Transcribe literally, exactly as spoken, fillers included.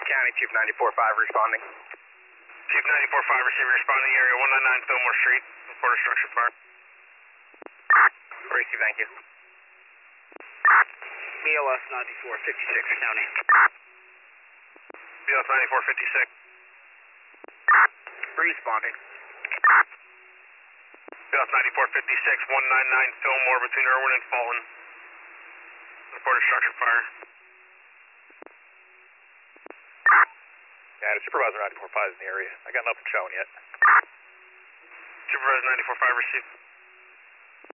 County, Chief ninety-four five responding. Chief ninety-four five receiving responding area one ninety-nine Fillmore Street, report a structure fire. Receive, thank you. B L S ninety-four fifty-six County. B L S ninety-four fifty-six. Responding. B L S ninety-four fifty-six, one ninety-nine Fillmore between Irwin and Fulton. Report a structure fire. Yeah, the Supervisor ninety-four five is in the area. I got nothing showing yet. Supervisor ninety-four five received.